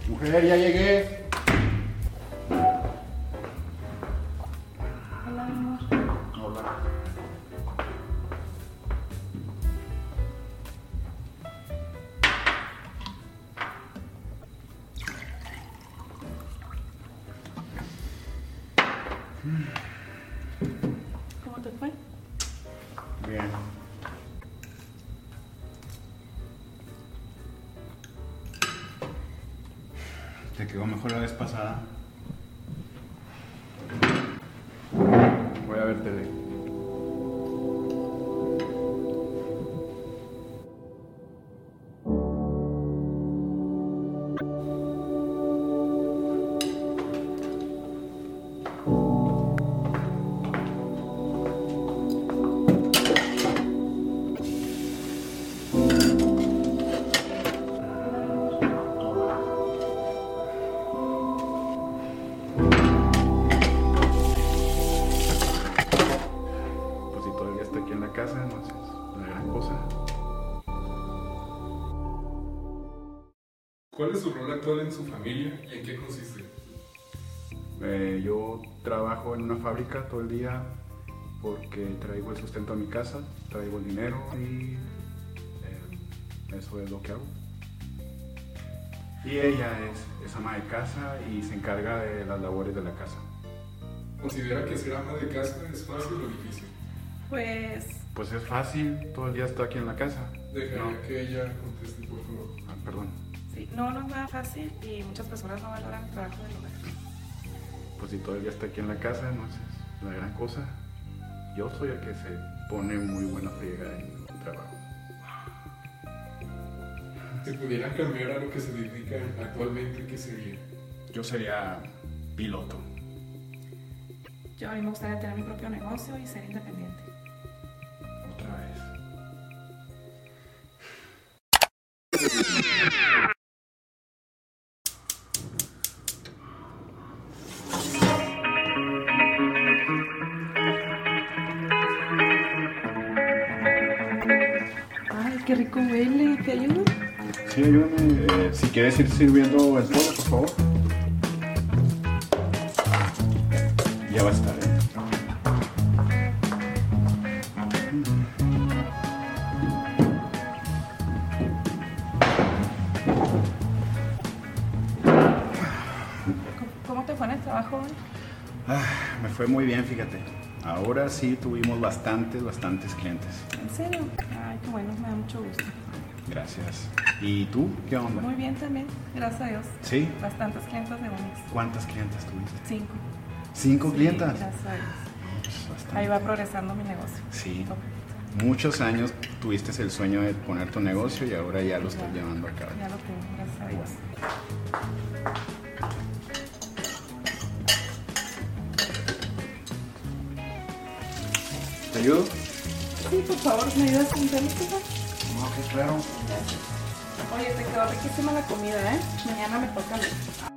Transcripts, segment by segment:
Mujer, ya llegué. Hola, mi amor. Hola. ¿Cómo te fue? Bien. Te quedó mejor la vez pasada. Voy a ver tele. Pues si todavía está aquí en la casa, no es una gran cosa. ¿Cuál es su rol actual en su familia y en qué consiste? Yo trabajo en una fábrica todo el día porque traigo el sustento a mi casa, traigo el dinero y eso es lo que hago. Y ella es ama de casa y se encarga de las labores de la casa. ¿Considera que ser ama de casa es fácil o difícil? Pues es fácil, todo el día está aquí en la casa. Dejaría No. que ella conteste, por favor. Perdón. Sí, no es nada fácil y muchas personas no valoran el trabajo del hogar. Pues si todo el día está aquí en la casa, no es una gran cosa. Yo soy el que se pone muy buena friega en el trabajo. Si pudieran cambiar a lo que se dedican actualmente, ¿qué sería? Yo sería piloto. Yo a mí me gustaría tener mi propio negocio y ser independiente. Otra vez. Ay, qué rico huele. ¿Te ayudo? Sí, ayúdame. Si quieres ir sirviendo el pollo, por favor. Ya va a estar, ¿eh? ¿Cómo te fue en el trabajo hoy? Me fue muy bien, fíjate. Ahora sí tuvimos bastantes clientes. ¿En serio? Ay, qué bueno, me da mucho gusto. Gracias. ¿Y tú? ¿Qué onda? Muy bien también, gracias a Dios. ¿Sí? Bastantes clientes de uñas. ¿Cuántas clientes tuviste? 5. ¿5 Sí, clientas? gracias a Dios. Pues bastante. Ahí va progresando mi negocio. Sí. Poquito. Muchos años tuviste el sueño de poner tu negocio y ahora ya lo estás llevando a cabo. Ya lo tengo, gracias a Dios. ¿Te ayudo? Sí, por favor, ¿me ayudas con tenis? No, que claro. Oye, te quedó riquísima la comida, ¿eh? Mañana me toca a mí.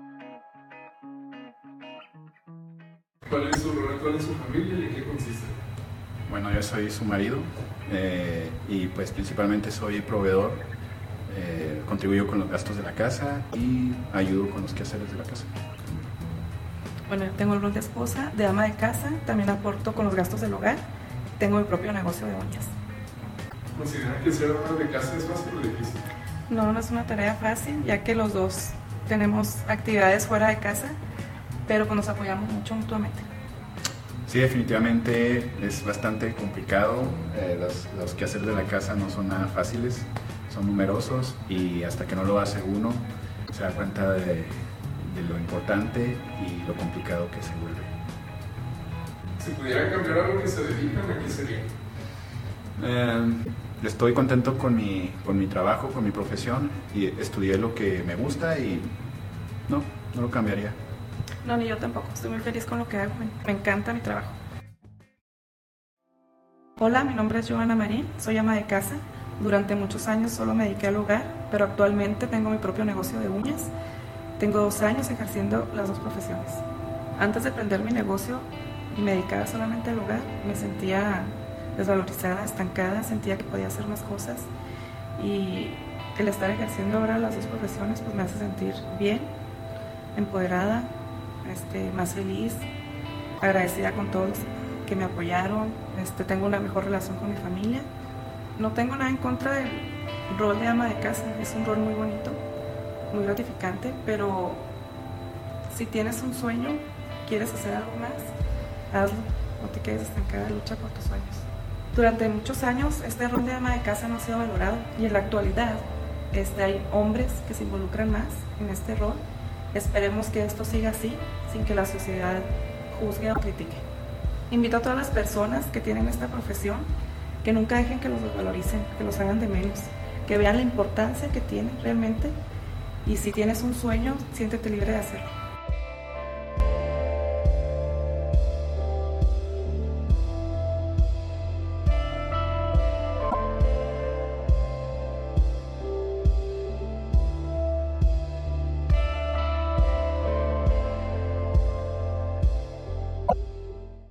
¿Cuál es su rol actual en su familia y en qué consiste? Bueno, yo soy su marido y pues principalmente soy proveedor. Contribuyo con los gastos de la casa y ayudo con los quehaceres de la casa. Bueno, yo tengo el rol de esposa, de ama de casa, también aporto con los gastos del hogar. Tengo mi propio negocio de uñas. ¿Considera que ser ama de casa es fácil o difícil? No es una tarea fácil, ya que los dos tenemos actividades fuera de casa, pero pues nos apoyamos mucho mutuamente. Sí, definitivamente es bastante complicado. Los quehaceres de la casa no son nada fáciles, son numerosos y hasta que no lo hace uno se da cuenta de lo importante y lo complicado que se vuelve. Si pudieran cambiar a lo que se dedican, ¿a qué sería? Estoy contento con mi trabajo, con mi profesión y estudié lo que me gusta y no lo cambiaría. No, ni yo tampoco, estoy muy feliz con lo que hago, me encanta mi trabajo. Hola, mi nombre es Joana Marín, soy ama de casa. Durante muchos años solo me dediqué al hogar, pero actualmente tengo mi propio negocio de uñas. Tengo 2 años ejerciendo las dos profesiones. Antes de emprender mi negocio y me dedicaba solamente al hogar, me sentía desvalorizada, estancada, sentía que podía hacer más cosas y el estar ejerciendo ahora las dos profesiones pues me hace sentir bien, empoderada, más feliz, agradecida con todos que me apoyaron, tengo una mejor relación con mi familia. No tengo nada en contra del rol de ama de casa, es un rol muy bonito, muy gratificante, pero si tienes un sueño, quieres hacer algo más, hazlo, no te quedes estancada, lucha por tus sueños. Durante muchos años este rol de ama de casa no ha sido valorado y en la actualidad hay hombres que se involucran más en este rol. Esperemos que esto siga así, sin que la sociedad juzgue o critique. Invito a todas las personas que tienen esta profesión que nunca dejen que los desvaloricen, que los hagan de menos, que vean la importancia que tiene realmente y si tienes un sueño, siéntete libre de hacerlo.